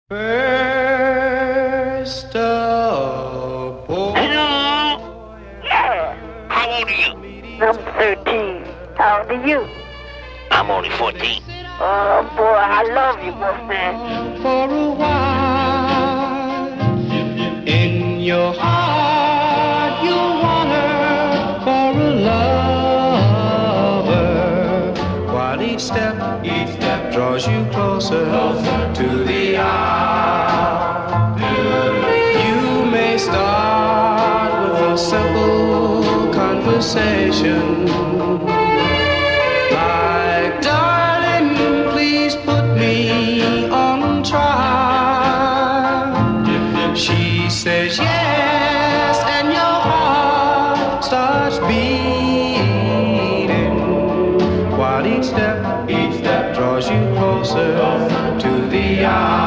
First of all, Hello? Yeah. How old are you? I'm 13. How old are you? I'm only 14. Oh, boy, I love you, boyfriend. for a while, in your heart you want her for a lover, while each step draws you closer to the hour. You may start with a simple conversation, like, darling, please put me on trial. She says yes, and your heart starts beating, while each step draws you closer to the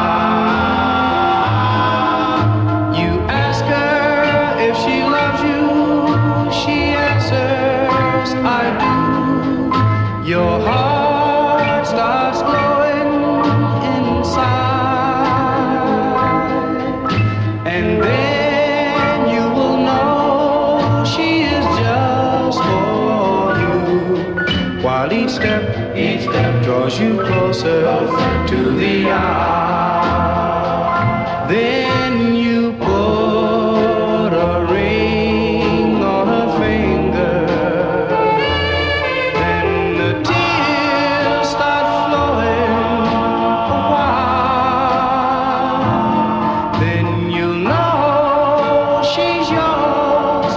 hour. You ask her if she loves you, she answers, I do. Your heart starts glowing inside, and then you will know she is just for you, while each step draws you closer to the hour. Then you put a ring on her finger, then the tears start flowing a while. Then you'll know she's yours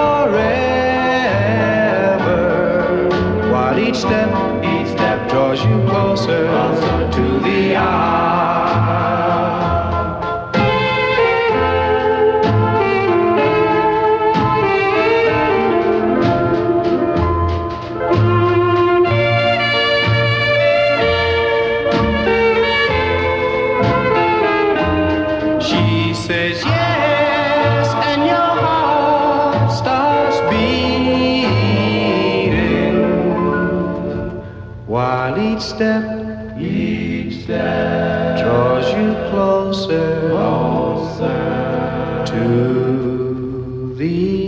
forever, while each step draws you closer to the hour. She says yes, and your heart starts beating, while each step draws you closer to the